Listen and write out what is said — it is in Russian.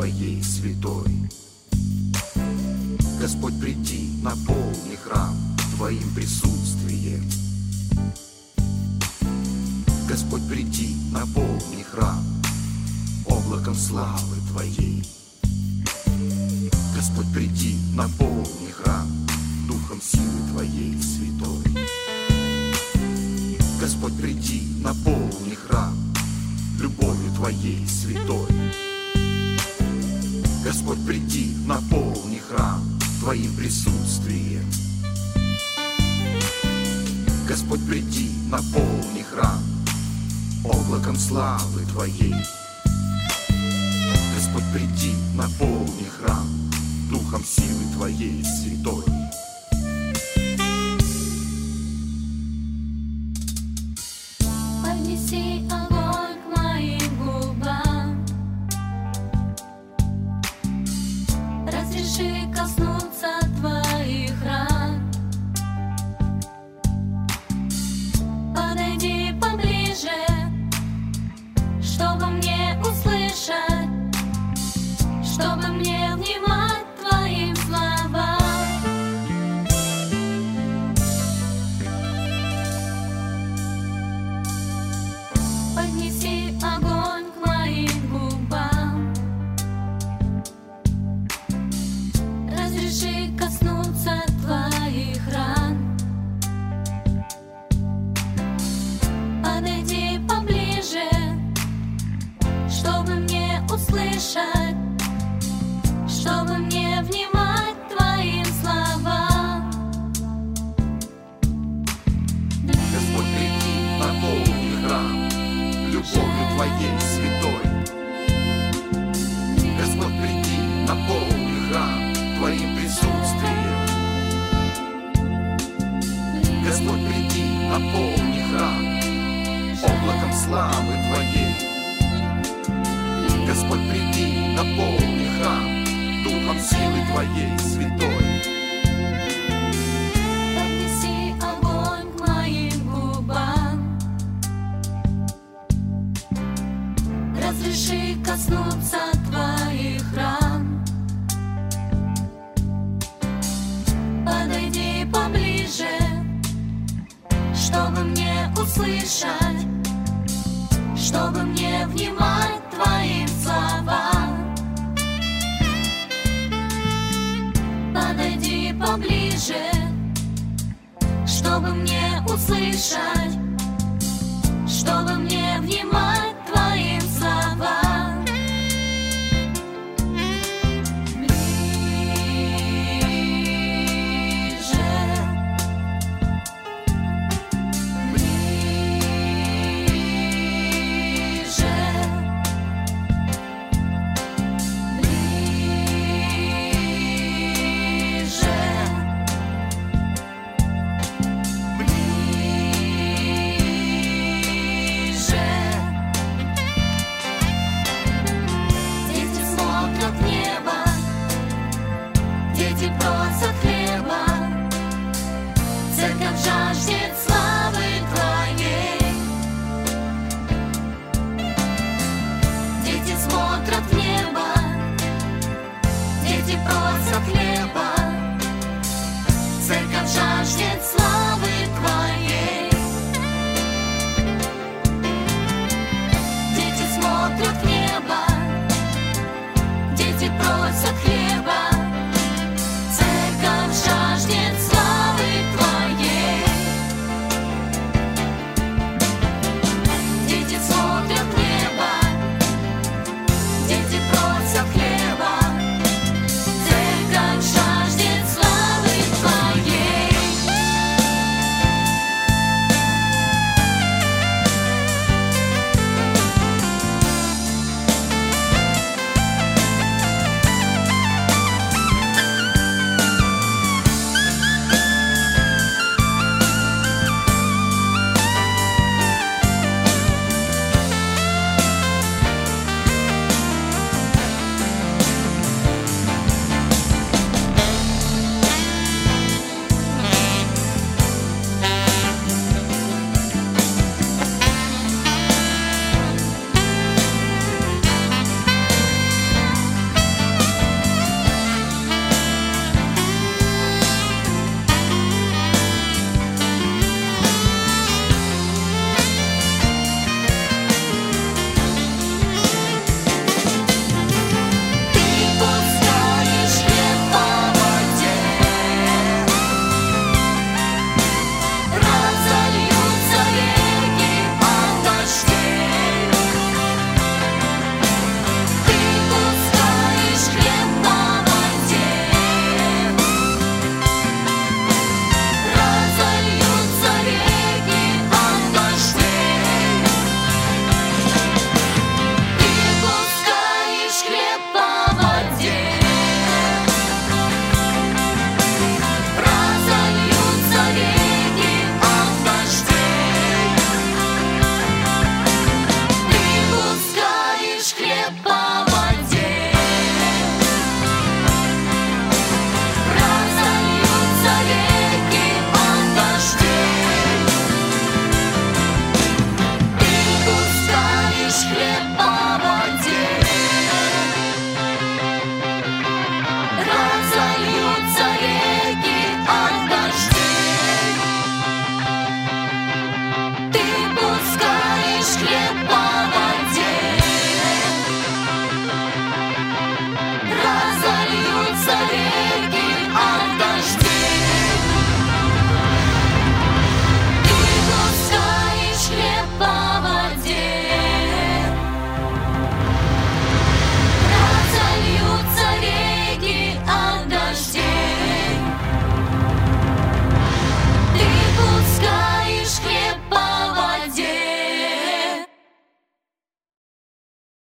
Твоей святой. Господь, приди, наполни храм Твоим присутствием. Господь, приди, наполни храм облаком славы Твоей. Господь, приди, наполни храм духом силы Твоей святой. Господь, приди, наполни храм любовью Твоей святой. Господь, приди, наполни храм Твоим присутствием. Господь, приди, наполни храм облаком славы Твоей. Господь, приди, наполни храм духом силы Твоей святой. Поднеси огонь к моим губам, разреши коснуться Твоих ран. Подойди поближе, чтобы мне услышать, чтобы мне внимать Твоим словам. Поднеси огонь к моим губам, разреши коснуться Твоих ран. Подойди поближе, чтобы мне услышать, чтобы мне внимать Твоим словам. Господь, приди, наполни храм любовью Твоей святой. Господь, приди, наполни храм Твоим присутствием. Господь, приди, наполни храм облаком славы Твоей. Господь, приди, наполни храм духом силы Твоей святой. Поднеси огонь к моим губам, разреши коснуться Твоих ран. Подойди поближе, чтобы мне услышать, чтобы мне внимать Твоим словам. Подойди поближе, чтобы мне услышать, чтобы мне внимать Твоим словам. Ближе, помоги.